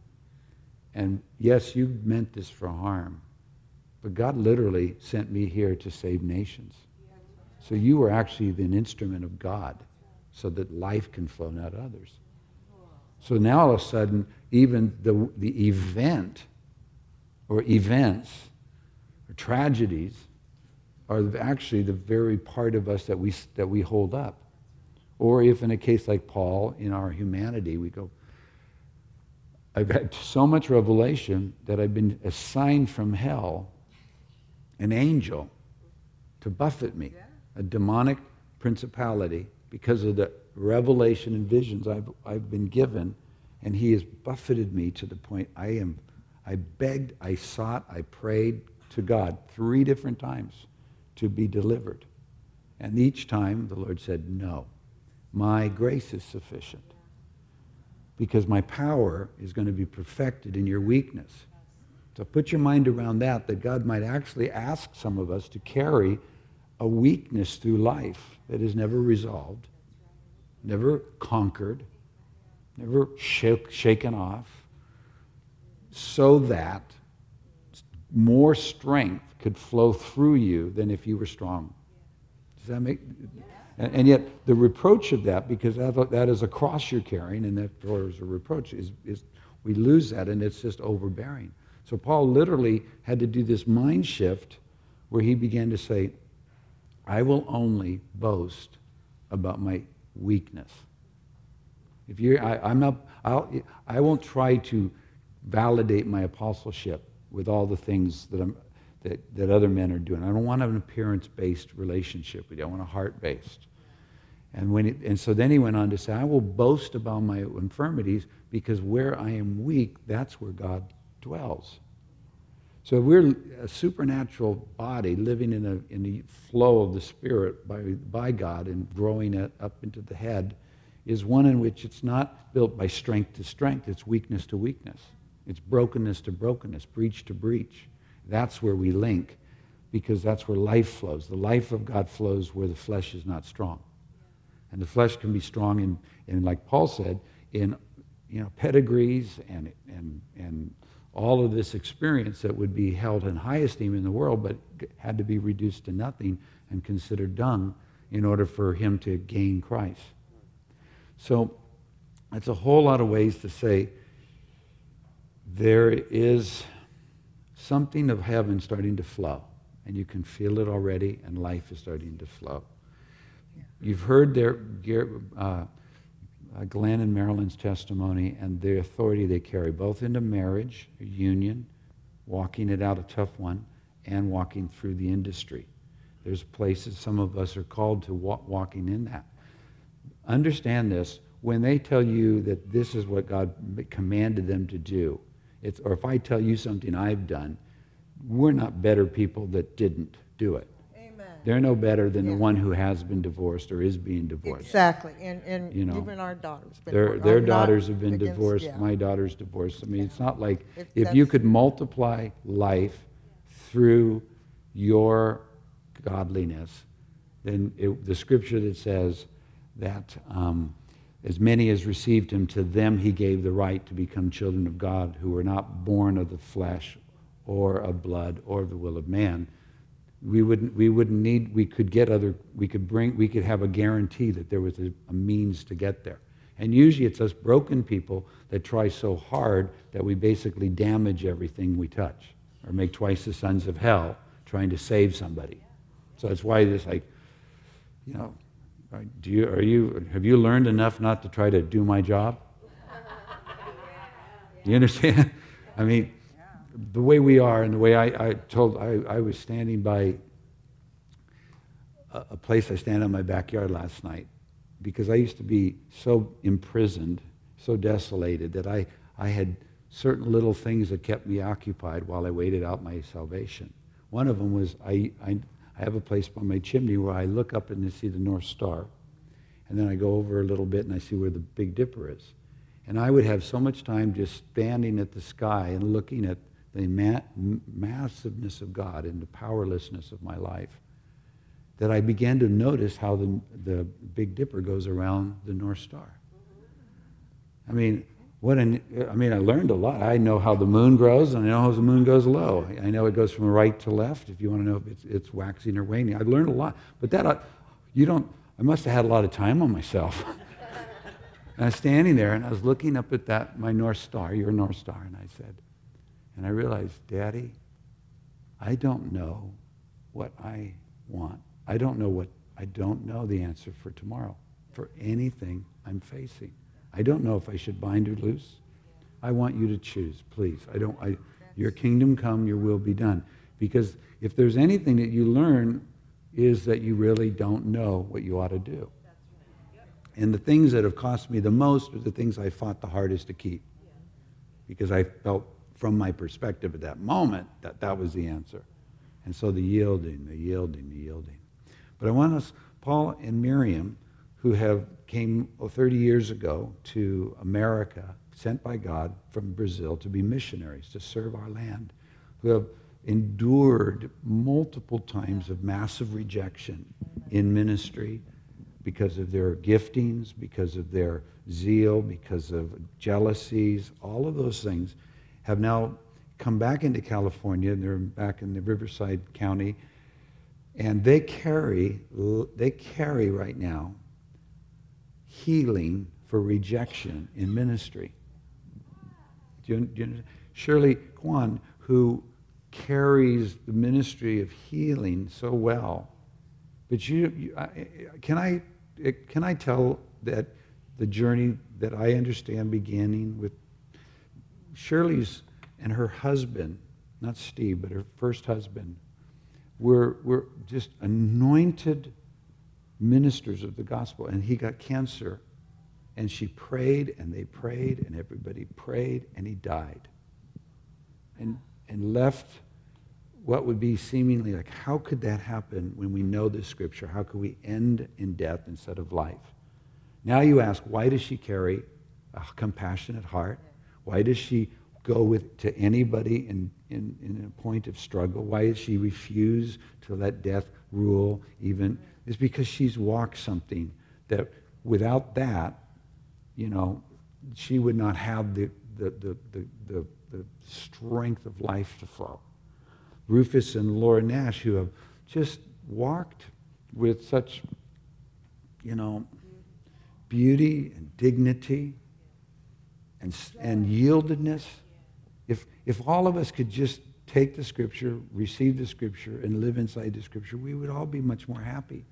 And yes, you meant this for harm, but God literally sent me here to save nations. So you were actually an instrument of God so that life can flow now to others. So now all of a sudden, even the, the event or events or tragedies are actually the very part of us that we, that we hold up. Or if in a case like Paul, in our humanity, we go, I've had so much revelation that I've been assigned from hell an angel to buffet me, a demonic principality, because of the revelation and visions I've, I've been given, and he has buffeted me to the point I am, I begged, I sought, I prayed to God three different times to be delivered. And each time the Lord said, no, my grace is sufficient. Because my power is going to be perfected in your weakness. So put your mind around that, that God might actually ask some of us to carry a weakness through life that is never resolved, never conquered, never shake, shaken off, so that more strength could flow through you than if you were strong. Does that make... And, and yet the reproach of that, because that, that is a cross you're carrying, and therefore is a reproach, is, is we lose that, and it's just overbearing. So Paul literally had to do this mind shift where he began to say, I will only boast about my weakness. If you're, I, I'm not, I'll, I won't try to validate my apostleship with all the things that I'm, that, that other men are doing. I don't want an appearance-based relationship with you. I want a heart-based. And when it, and so then he went on to say, I will boast about my infirmities, because where I am weak, that's where God dwells. So if we're a supernatural body living in, a, in the flow of the Spirit by, by God and growing it up into the head, is one in which it's not built by strength to strength, it's weakness to weakness. It's brokenness to brokenness, breach to breach. That's where we link, because that's where life flows. The life of God flows where the flesh is not strong. And the flesh can be strong in, in like Paul said, in you know, pedigrees and, and, and all of this experience that would be held in high esteem in the world, but had to be reduced to nothing and considered dung in order for him to gain Christ. So that's a whole lot of ways to say there is something of heaven starting to flow, and you can feel it already, and life is starting to flow. Yeah. You've heard their, uh, uh, Glenn and Marilyn's testimony and the authority they carry, both into marriage, a union, walking it out, a tough one, and walking through the industry. There's places some of us are called to walk, walking in that. Understand this, when they tell you that this is what God commanded them to do, it's, or if I tell you something I've done, we're not better people that didn't do it. Amen. They're no better than Yeah. the one who has been divorced or is being divorced. Exactly, and, and You know, even our daughters. Been Their, divorced. their I'm not daughters have been against- divorced. yeah. My daughter's divorced. I mean, it's not like It- if you that's- could multiply life through your godliness, then it, the scripture that says that um, as many as received him, to them he gave the right to become children of God, who were not born of the flesh or of blood or of the will of man. We wouldn't, we wouldn't need, we could get other, we could bring, we could have a guarantee that there was a, a means to get there. And usually it's us broken people that try so hard that we basically damage everything we touch, or make twice the sons of hell trying to save somebody. So that's why this, like, you know, Right? Do you, are you, have you learned enough not to try to do my job? You understand? I mean, the way we are and the way I, I told, I, I was standing by a, a place I stand in my backyard last night because I used to be so imprisoned, so desolated that I, I had certain little things that kept me occupied while I waited out my salvation. One of them was I, I, I have a place by my chimney where I look up and I see the North Star. And then I go over a little bit and I see where the Big Dipper is. And I would have so much time just standing at the sky and looking at the ma- massiveness of God and the powerlessness of my life that I began to notice how the, the Big Dipper goes around the North Star. I mean, what an, I mean, I learned a lot. I know how the moon grows, and I know how the moon goes low. I know it goes from right to left, if you want to know if it's, it's waxing or waning. I learned a lot. But that, uh, you don't, I must have had a lot of time on myself. And I was standing there, and I was looking up at that, my North Star, your North Star, and I said, and I realized, Daddy, I don't know what I want. I don't know what, I don't know the answer for tomorrow, for anything I'm facing. I don't know if I should bind or loose. I want you to choose, please. I don't, I, your kingdom come, your will be done. Because if there's anything that you learn is that you really don't know what you ought to do. And the things that have cost me the most are the things I fought the hardest to keep. Because I felt, from my perspective at that moment, that that was the answer. And so the yielding, the yielding, the yielding. But I want us, Paul and Miriam, who have came thirty years ago to America, sent by God from Brazil to be missionaries, to serve our land, who have endured multiple times of massive rejection in ministry because of their giftings, because of their zeal, because of jealousies, all of those things, have now come back into California, and they're back in the Riverside County, and they carry, they carry right now healing for rejection in ministry. Do you, do you understand? Shirley Kwan, who carries the ministry of healing so well, but you, you I, can I can I tell that the journey that I understand beginning with Shirley's and her husband, not Steve, but her first husband, were were just anointed ministers of the gospel, and he got cancer, and she prayed, and they prayed, and everybody prayed, and he died, and and left what would be seemingly like, how could that happen when we know this scripture? How could we end in death instead of life? Now you ask, why does she carry a compassionate heart? Why does she go with to anybody in, in, in a point of struggle? Why does she refuse to let death rule even? It's because she's walked something that without that, you know, she would not have the, the, the, the, the, the strength of life to flow. Rufus and Laura Nash, who have just walked with such, you know, beauty and dignity and, and yieldedness. If, if all of us could just take the scripture, receive the scripture, and live inside the scripture, we would all be much more happy.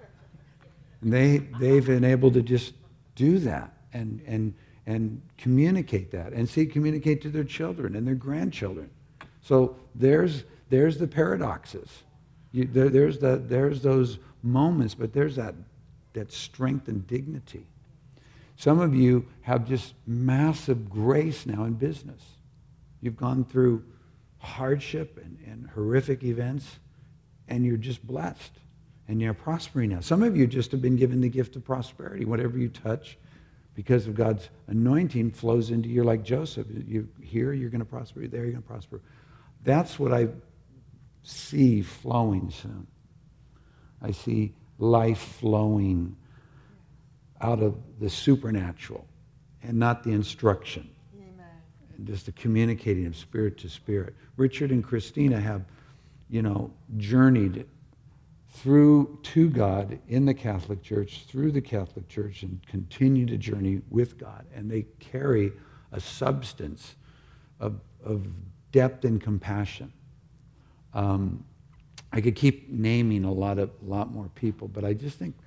And they, they've been able to just do that and, and, and communicate that and see, communicate to their children and their grandchildren. So there's, there's the paradoxes. You, there, there's, the, there's those moments, but there's that, that strength and dignity. Some of you have just massive grace now in business. You've gone through hardship and, and horrific events, and you're just blessed, and you're prospering now. Some of you just have been given the gift of prosperity. Whatever you touch, because of God's anointing, flows into you like Joseph. You here, you're going to prosper. There, you're going to prosper. That's what I see flowing soon. I see life flowing out of the supernatural and not the instruction. Amen. And just the communicating of spirit to spirit. Richard and Christina have, you know, journeyed through to God in the Catholic Church, through the Catholic Church, and continue to journey with God. And they carry a substance of, of depth and compassion. Um, I could keep naming a lot of, lot more people, but I just think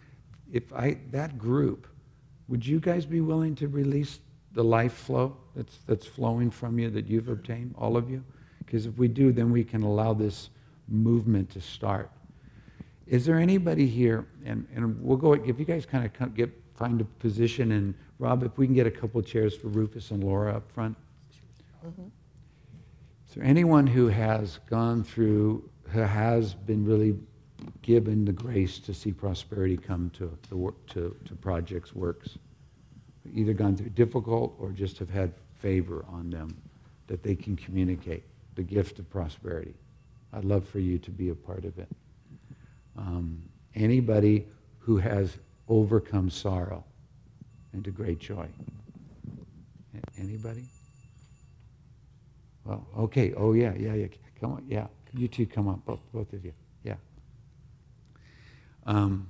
if I, that group, would you guys be willing to release the life flow that's, that's flowing from you that you've obtained, all of you? Because if we do, then we can allow this movement to start. Is there anybody here, and, and we'll go, if you guys kind of get, find a position, and Rob, if we can get a couple chairs for Rufus and Laura up front. Mm-hmm. Is there anyone who has gone through, who has been really given the grace to see prosperity come to the work, to, to projects, works? Either gone through difficult or just have had favor on them that they can communicate the gift of prosperity. I'd love for you to be a part of it. Um, anybody who has overcome sorrow into great joy. Anybody? Well, okay. Oh, yeah, yeah, yeah. Come on, yeah. You two come on, both, both of you. Yeah. Um,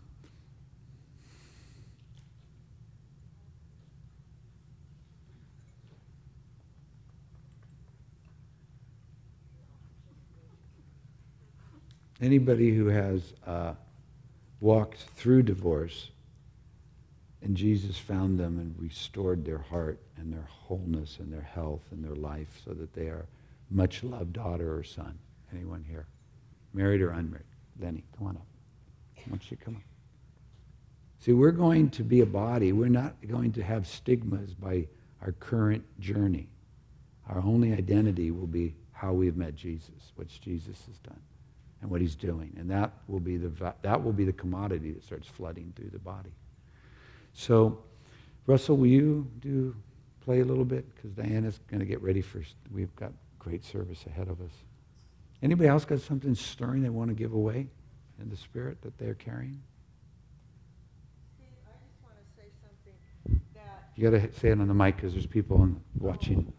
anybody who has uh, walked through divorce and Jesus found them and restored their heart and their wholeness and their health and their life so that they are much loved daughter or son. Anyone here? Married or unmarried? Lenny, come on up. Why don't you come on? See, we're going to be a body. We're not going to have stigmas by our current journey. Our only identity will be how we've met Jesus, what Jesus has done, and what he's doing. And that will be the, that will be the commodity that starts flooding through the body. So, Russell, will you do play a little bit? Because Diana's going to get ready for, we've got great service ahead of us. Anybody else got something stirring they want to give away in the spirit that they're carrying? Steve, I just want to say something that... You got to say it on the mic because there's people on, watching.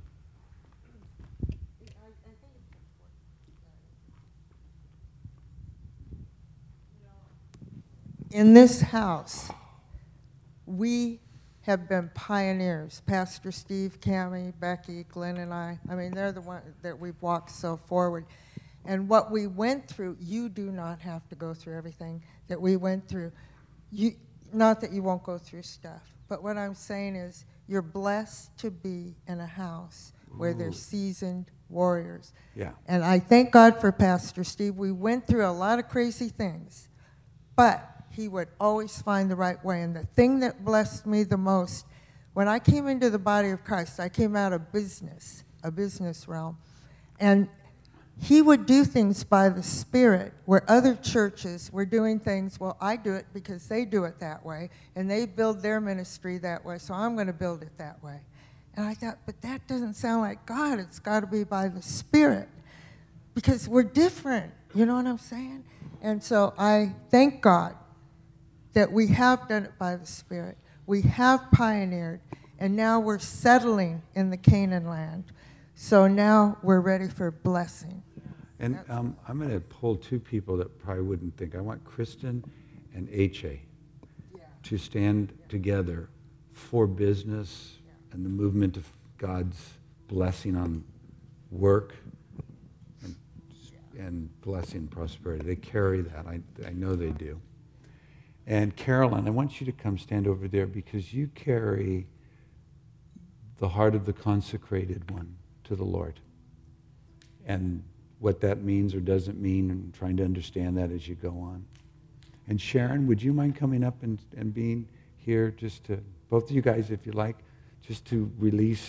In this house, we have been pioneers. Pastor Steve, Cammie, Becky, Glenn, and I. I mean, they're the ones that we've walked so forward. And what we went through, you do not have to go through everything that we went through. You, not that you won't go through stuff, but what I'm saying is you're blessed to be in a house where Ooh. there's seasoned warriors. Yeah. And I thank God for Pastor Steve. We went through a lot of crazy things, but he would always find the right way. And the thing that blessed me the most, when I came into the body of Christ, I came out of business, a business realm, and he would do things by the Spirit where other churches were doing things, well, I do it because they do it that way, and they build their ministry that way, so I'm going to build it that way. And I thought, but that doesn't sound like God. It's got to be by the Spirit because we're different. You know what I'm saying? And so I thank God that we have done it by the Spirit. We have pioneered, and now we're settling in the Canaan land. So now we're ready for blessing. And um, I'm going to pull two people that probably wouldn't think. I want Kristen and H A yeah. to stand yeah. together for business yeah. and the movement of God's blessing on work and, yeah. and blessing prosperity. They carry that. I, I know they do. And Carolyn, I want you to come stand over there because you carry the heart of the consecrated one to the Lord. And what that means or doesn't mean, and trying to understand that as you go on. And Sharon, would you mind coming up and, and being here just to, both of you guys if you like, just to release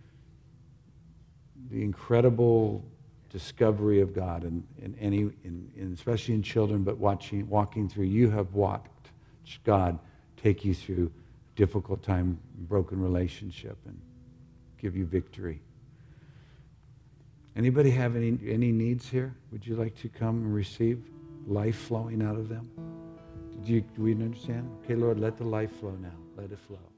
the incredible discovery of God in, in any, in, in, especially in children, but watching, walking through, you have watched God take you through difficult time, broken relationship, and give you victory. Anybody have any, any needs here? Would you like to come and receive life flowing out of them? Did you, do we understand? Okay, Lord, let the life flow now. Let it flow.